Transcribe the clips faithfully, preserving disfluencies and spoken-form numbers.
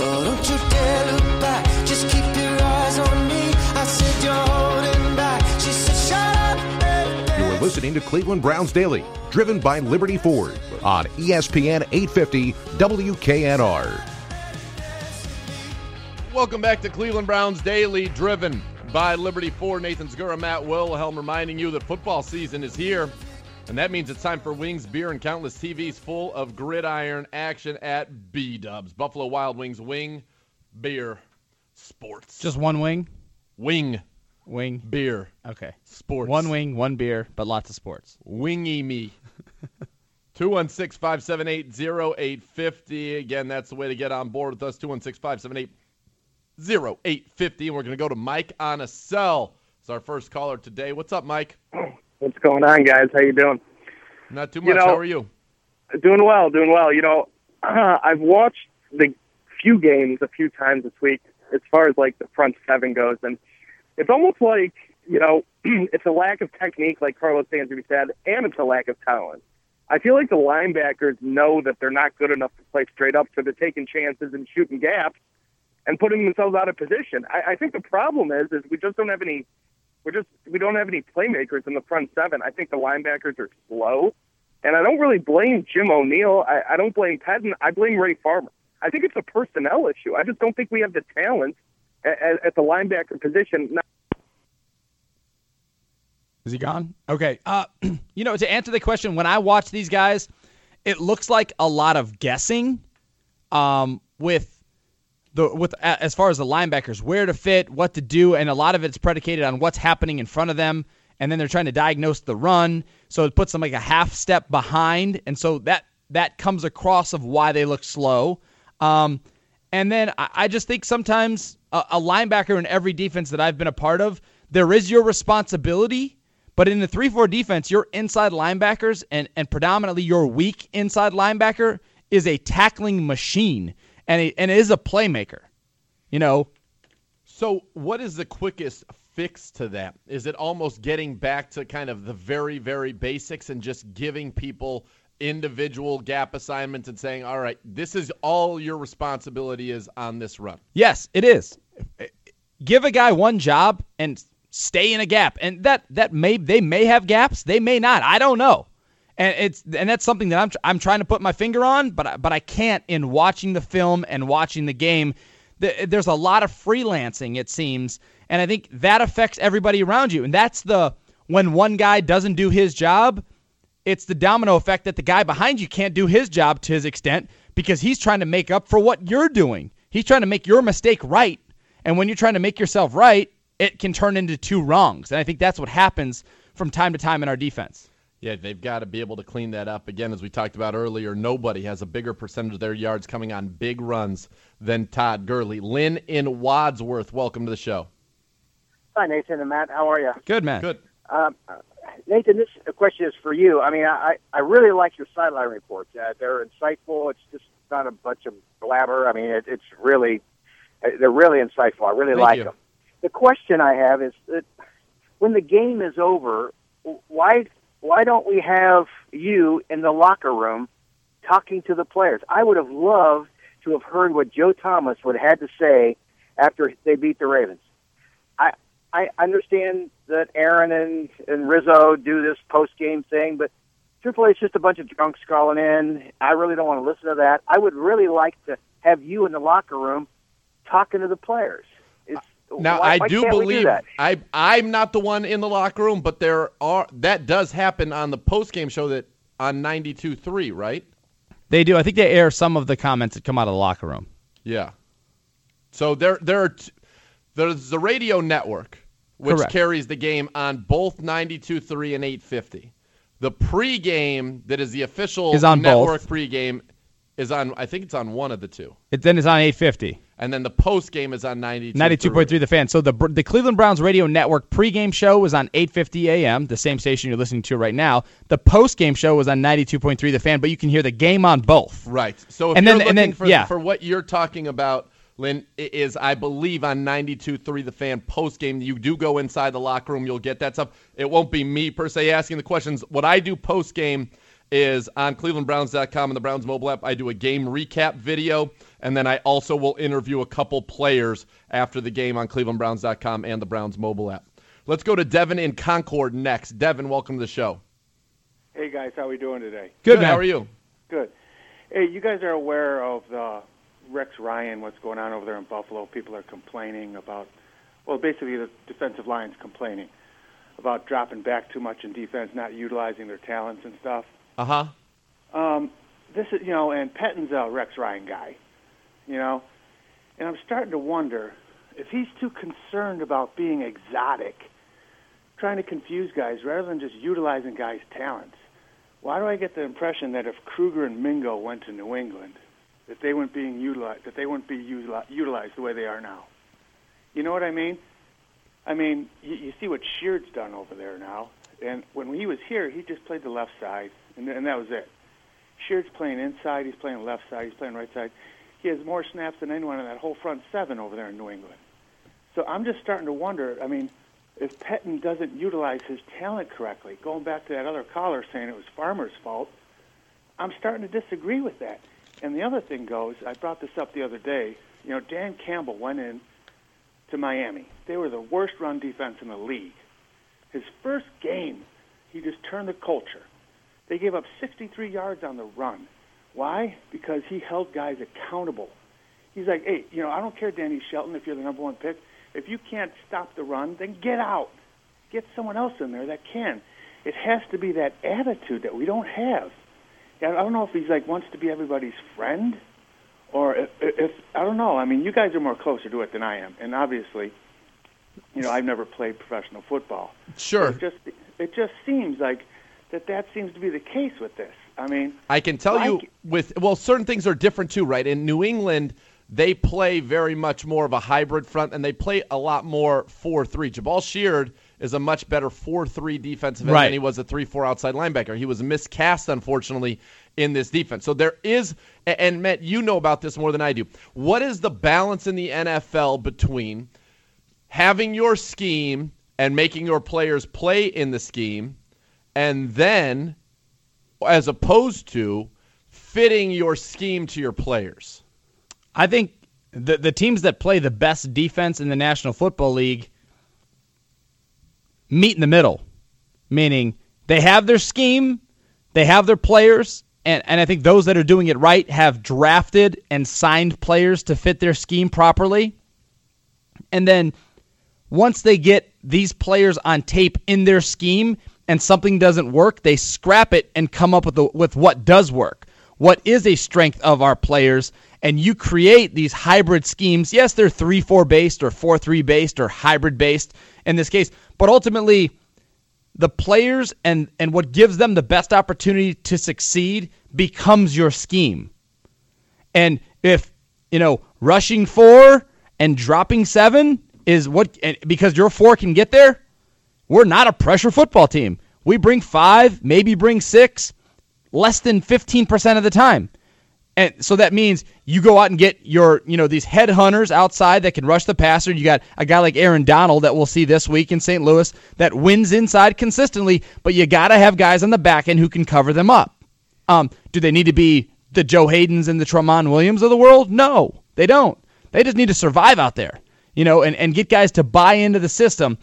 Oh, don't you dare look back, just keep your eyes on me. I said you're holding back. She said shut up. Hey, hey. You are listening to Cleveland Browns Daily, driven by Liberty Ford on E S P N eight fifty W K N R. Welcome back to Cleveland Browns Daily, driven by Liberty Ford. Nathan Zgura, Matt Wilhelm reminding you that football season is here, and that means it's time for wings, beer, and countless T Vs full of gridiron action at B-Dubs. Buffalo Wild Wings, wing, beer, sports. Just one wing? Wing. Wing. Beer. Okay. Sports. One wing, one beer, but lots of sports. Wingy me. two one six, five seven eight, zero eight five zero. Again, that's the way to get on board with us, two one six, five seven eight, zero eight five zero. And we're going to go to Mike on a cell. It's our first caller today. What's up, Mike? What's going on, guys? How you doing? Not too much. You know, How are you? Doing well, doing well. You know, uh, I've watched the few games a few times this week as far as, like, the front seven goes, and it's almost like, you know, it's a lack of technique, like Carlos Anthony said, and it's a lack of talent. I feel like the linebackers know that they're not good enough to play straight up, so they're taking chances and shooting gaps and putting themselves out of position. I, I think the problem is, is we just don't have any, we're just, we don't have any playmakers in the front seven. I think the linebackers are slow, and I don't really blame Jim O'Neill. I, I don't blame Pedden. I blame Ray Farmer. I think it's a personnel issue. I just don't think we have the talent at, at the linebacker position. Now, is he gone? Okay. Uh, you know, to answer the question, when I watch these guys, it looks like a lot of guessing um, with the with as far as the linebackers, where to fit, what to do, and a lot of it's predicated on what's happening in front of them, and then they're trying to diagnose the run, so it puts them like a half step behind, and so that that comes across of why they look slow. Um, and then I, I just think sometimes a, a linebacker in every defense that I've been a part of, there is your responsibility. But in the three four defense, your inside linebackers and, and predominantly your weak inside linebacker is a tackling machine, and it, and it is a playmaker. You know? So what is the quickest fix to that? Is it almost getting back to kind of the very, very basics and just giving people individual gap assignments and saying, all right, this is all your responsibility is on this run? Yes, it is. Give a guy one job and stay in a gap, and that that may they may have gaps, they may not. I don't know, and it's and that's something that I'm I'm trying to put my finger on, but I, but I can't. In watching the film and watching the game, the, there's a lot of freelancing, it seems, and I think that affects everybody around you. And that's the when one guy doesn't do his job, it's the domino effect that the guy behind you can't do his job to his extent because he's trying to make up for what you're doing. He's trying to make your mistake right, and when you're trying to make yourself right, it can turn into two wrongs. And I think that's what happens from time to time in our defense. Yeah, they've got to be able to clean that up. Again, as we talked about earlier, nobody has a bigger percentage of their yards coming on big runs than Todd Gurley. Lynn in Wadsworth, welcome to the show. Hi, Nathan and Matt. How are you? Good, man. Good. Um, Nathan, this question is for you. I mean, I, I really like your sideline reports. Uh, they're insightful. It's just not a bunch of blabber. I mean, it, it's really, they're really insightful. I really Thank like you. them. The question I have is that when the game is over, why why don't we have you in the locker room talking to the players? I would have loved to have heard what Joe Thomas would have had to say after they beat the Ravens. I I understand that Aaron and, and Rizzo do this post-game thing, but truthfully, it's just a bunch of drunks calling in. I really don't want to listen to that. I would really like to have you in the locker room talking to the players. It's, Now, why, I why do can't we believe do that? I, I'm not the one in the locker room, but there are that does happen on the post-game show that on ninety-two three, right? They do. I think they air some of the comments that come out of the locker room. Yeah. So there, there are t- there's the radio network, which Correct. carries the game on both ninety-two three and eight fifty. The pregame that is the official Is on network both. pregame is on, I think it's on one of the two. It then is on eight fifty. And then the postgame is on ninety-two. ninety-two point three The Fan. So the the Cleveland Browns radio network pregame show was on eight fifty a.m., the same station you're listening to right now. The postgame show was on ninety-two point three The Fan, but you can hear the game on both. Right. So if And you're then- looking and then- for, yeah. for what you're talking about, Lynn, it is, I believe, on ninety-two three The Fan postgame. You do go inside the locker room. You'll get that stuff. It won't be me, per se, asking the questions. What I do postgame is on cleveland browns dot com and the Browns mobile app. I do a game recap video, and then I also will interview a couple players after the game on cleveland browns dot com and the Browns mobile app. Let's go to Devin in Concord next. Devin, welcome to the show. Hey, guys. How are we doing today? Good, man. How are you? Good. Hey, you guys are aware of the Rex Ryan, what's going on over there in Buffalo. People are complaining about, well, basically the defensive line's complaining about dropping back too much in defense, not utilizing their talents and stuff. Uh-huh. Um, this is, you know, and Pettin's a Rex Ryan guy, you know, and I'm starting to wonder if he's too concerned about being exotic, trying to confuse guys rather than just utilizing guys' talents. Why do I get the impression that if Kruger and Mingo went to New England, that they weren't being utilized, that they wouldn't be utilized the way they are now? You know what I mean? I mean, you, you see what Sheard's done over there now, and when he was here, he just played the left side, and, and that was it. Sheard's playing inside, he's playing left side, he's playing right side. He has more snaps than anyone in that whole front seven over there in New England. So I'm just starting to wonder, I mean, if Pettin doesn't utilize his talent correctly, going back to that other caller saying it was Farmer's fault, I'm starting to disagree with that. And the other thing goes, I brought this up the other day, you know, Dan Campbell went in to Miami. They were the worst run defense in the league. His first game, he just turned the culture. They gave up sixty-three yards on the run. Why? Because he held guys accountable. He's like, hey, you know, I don't care, Danny Shelton, if you're the number one pick. If you can't stop the run, then get out. Get someone else in there that can. It has to be that attitude that we don't have. I don't know if he's like wants to be everybody's friend, or if, if I don't know. I mean, you guys are more closer to it than I am, and obviously, you know, I've never played professional football. Sure. It just it just seems like that that seems to be the case with this. I mean, I can tell like, you with well, certain things are different too, right? In New England, they play very much more of a hybrid front, and they play a lot more four three. Jabal Sheard is a much better four three defensive end right. than he was a three four outside linebacker. He was miscast, unfortunately, in this defense. So there is, and Matt, you know about this more than I do. What is the balance in the N F L between having your scheme and making your players play in the scheme, and then, as opposed to fitting your scheme to your players? I think the the teams that play the best defense in the National Football League meet in the middle, meaning they have their scheme, they have their players, and, and I think those that are doing it right have drafted and signed players to fit their scheme properly. And then once they get these players on tape in their scheme and something doesn't work, they scrap it and come up with the, with what does work, what is a strength of our players, and you create these hybrid schemes. Yes, they're three four based or four three based or hybrid based in this case, but ultimately the players and, and what gives them the best opportunity to succeed becomes your scheme. And if, you know, rushing four and dropping seven is what, because your four can get there, we're not a pressure football team. We bring five, maybe bring six, less than fifteen percent of the time. And so that means you go out and get your, you know, these headhunters outside that can rush the passer. You got a guy like Aaron Donald that we'll see this week in Saint Louis that wins inside consistently, but you got to have guys on the back end who can cover them up. Um, do they need to be the Joe Haydens and the Tramon Williams of the world? No, they don't. They just need to survive out there, you know, and, and get guys to buy into the system.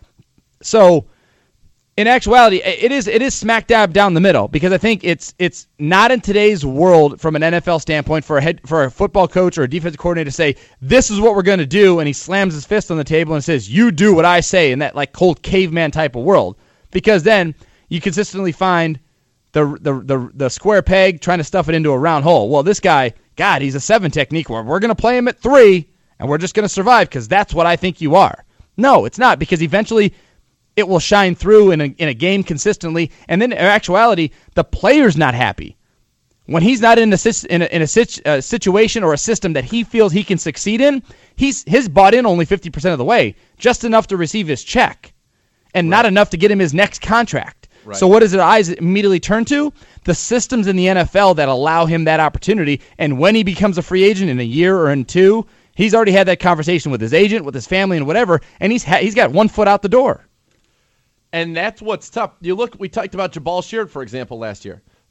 So in actuality, it is it is smack dab down the middle, because I think it's it's not in today's world from an N F L standpoint for a head for a football coach or a defensive coordinator to say, this is what we're going to do, and he slams his fist on the table and says, you do what I say, in that like cold caveman type of world. Because then you consistently find the the the, the square peg trying to stuff it into a round hole. Well, this guy, God, he's a seven technique. We're, we're going to play him at three, and we're just going to survive because that's what I think you are. No, it's not, because eventually it will shine through in a, in a game consistently, and then in actuality, the player's not happy. When he's not in a, in a, in a situ, uh, situation or a system that he feels he can succeed in, he's his bought in only fifty percent of the way, just enough to receive his check, and right. not enough to get him his next contract. Right. So what does his eyes immediately turn to? The systems in the N F L that allow him that opportunity, and when he becomes a free agent in a year or in two, he's already had that conversation with his agent, with his family, and whatever, and he's ha- he's got one foot out the door. And that's what's tough. You look, we talked about Jabal Sheard, for example, last year.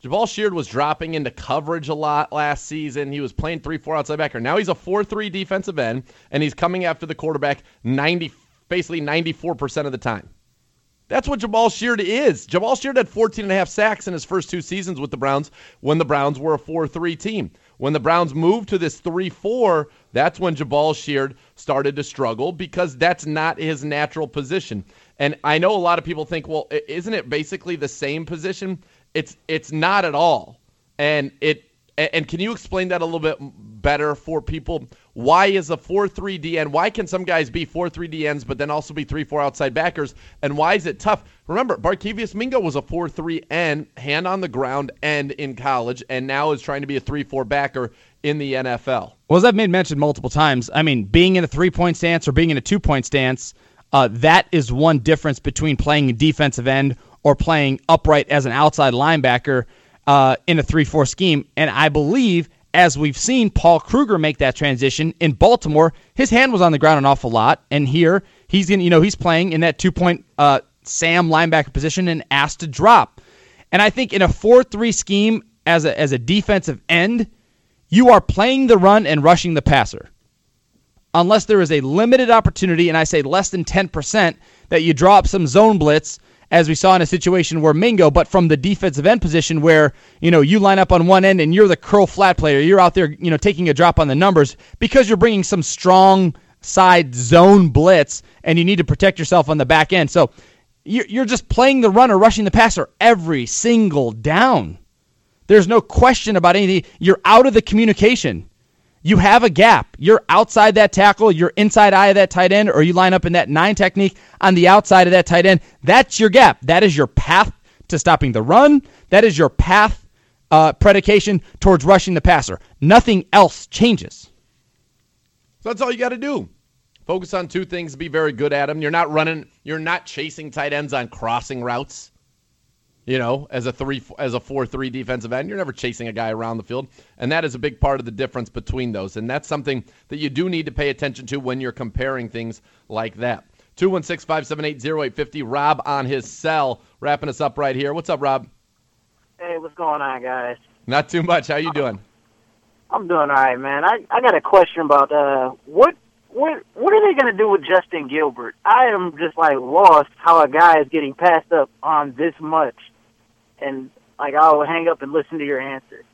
Jabal Sheard was dropping into coverage a lot last season. He was playing three four outside backer. Now he's a four three defensive end, and he's coming after the quarterback ninety, basically ninety-four percent of the time. That's what Jabal Sheard is. Jabal Sheard had fourteen and a half sacks in his first two seasons with the Browns when the Browns were a four three team. When the Browns moved to this three four, that's when Jabal Sheard started to struggle because that's not his natural position. And I know a lot of people think, well, isn't it basically the same position? It's it's not at all. And it and can you explain that a little bit better for people? Why is a four three D N? Why can some guys be four three D Ns but then also be three four outside backers? And why is it tough? Remember, Barkevious Mingo was a four three end, hand on the ground end in college, and now is trying to be a three four backer in the N F L. Well, as I've made mention multiple times, I mean, being in a three-point stance or being in a two-point stance, uh, that is one difference between playing a defensive end or playing upright as an outside linebacker uh, in a three four scheme. And I believe, as we've seen Paul Kruger make that transition in Baltimore, his hand was on the ground an awful lot. And here he's in, you know, he's playing in that two-point uh, Sam linebacker position and asked to drop. And I think in a four three scheme as a as a defensive end, you are playing the run and rushing the passer. Unless there is a limited opportunity, and I say less than ten percent, that you draw up some zone blitz, as we saw in a situation where Mingo, but from the defensive end position where, you know, you line up on one end and you're the curl flat player. You're out there, you know, taking a drop on the numbers because you're bringing some strong side zone blitz and you need to protect yourself on the back end. So you're just playing the run or rushing the passer every single down. There's no question about anything. You're out of the communication. You have a gap. You're outside that tackle. You're inside eye of that tight end, or you line up in that nine technique on the outside of that tight end. That's your gap. That is your path to stopping the run. That is your path uh, predication towards rushing the passer. Nothing else changes. So that's all you got to do. Focus on two things. Be very good at them. You're not running. You're not chasing tight ends on crossing routes. You know, as a three, as a four three defensive end, you're never chasing a guy around the field, and that is a big part of the difference between those. And that's something that you do need to pay attention to when you're comparing things like that. two one six, five seven eight, zero eight five zero. Rob on his cell, wrapping us up right here. What's up, Rob? Hey, what's going on, guys? Not too much. How you doing? I'm doing all right, man. I, I got a question about uh, what what what are they going to do with Justin Gilbert? I am just like lost how a guy is getting passed up on this much. And, like, I'll hang up and listen to your answer.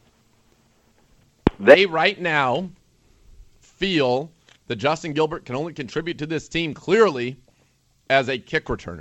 They right now feel that Justin Gilbert can only contribute to this team clearly as a kick returner.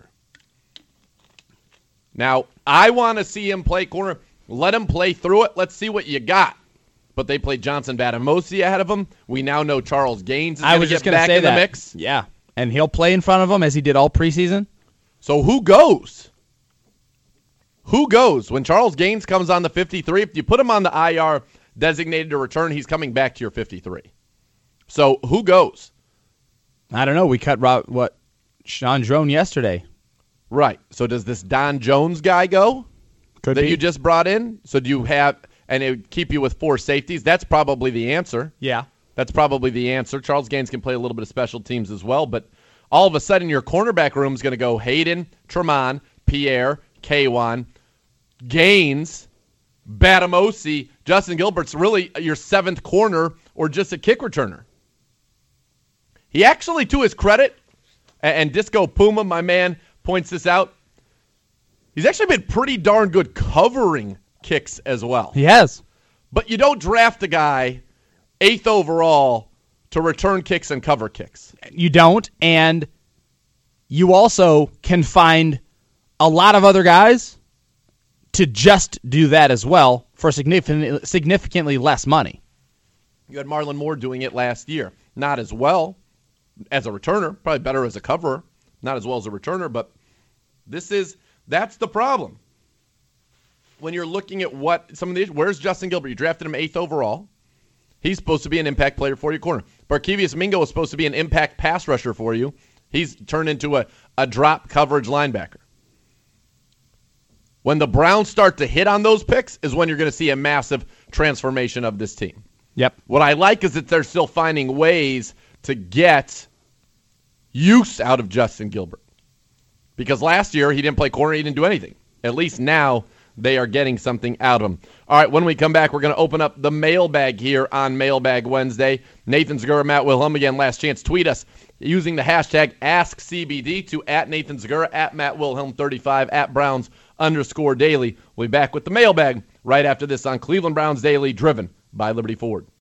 Now, I want to see him play corner. Let him play through it. Let's see what you got. But they played Johnson Batamosi ahead of him. We now know Charles Gaines is going to get back in the mix. Yeah, and he'll play in front of him as he did all preseason. So who goes? Who goes? When Charles Gaines comes on the fifty-three, if you put him on the I R designated to return, he's coming back to your fifty-three. So who goes? I don't know. We cut Rob, what Sean Drone yesterday. Right. So does this Don Jones guy go? Could that be. you just brought in? So do you have, and it would keep you with four safeties? That's probably the answer. Yeah. That's probably the answer. Charles Gaines can play a little bit of special teams as well, but all of a sudden your cornerback room is going to go Hayden, Tremont, Pierre, Kwan, Gaines, Batamosi, Justin Gilbert's really your seventh corner or just a kick returner. He actually, to his credit, and Disco Puma, my man, points this out, he's actually been pretty darn good covering kicks as well. He has. But you don't draft a guy eighth overall to return kicks and cover kicks. You don't, and you also can find a lot of other guys to just do that as well for significantly, significantly less money. You had Marlon Moore doing it last year. Not as well as a returner, probably better as a coverer, not as well as a returner, but this is, that's the problem. When you're looking at what some of these, where's Justin Gilbert? You drafted him eighth overall. He's supposed to be an impact player for your corner. Barkevious Mingo is supposed to be an impact pass rusher for you. He's turned into a, a drop coverage linebacker. When the Browns start to hit on those picks is when you're going to see a massive transformation of this team. Yep. What I like is that they're still finding ways to get use out of Justin Gilbert. Because last year he didn't play corner, he didn't do anything. At least now they are getting something out of him. All right, when we come back, we're going to open up the mailbag here on Mailbag Wednesday. Nathan Zegura, Matt Wilhelm, again, last chance. Tweet us using the hashtag AskCBD to at Nathan Zegura, at Matt Wilhelm thirty-five, at Browns underscore Daily. We'll be back with the mailbag right after this on Cleveland Browns Daily, driven by Liberty Ford.